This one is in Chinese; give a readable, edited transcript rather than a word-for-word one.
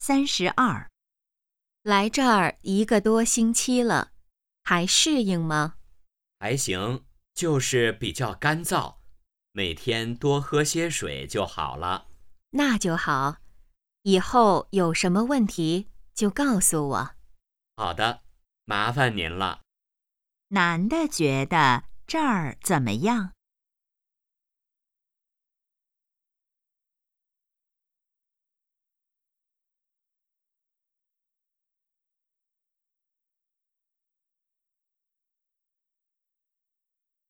32。 来这儿1个多星期了，还适应吗？ 还行，就是比较干燥，每天多喝些水就好了。 那就好，以后有什么问题就告诉我。 好的，麻烦您了。 男的觉得这儿怎么样？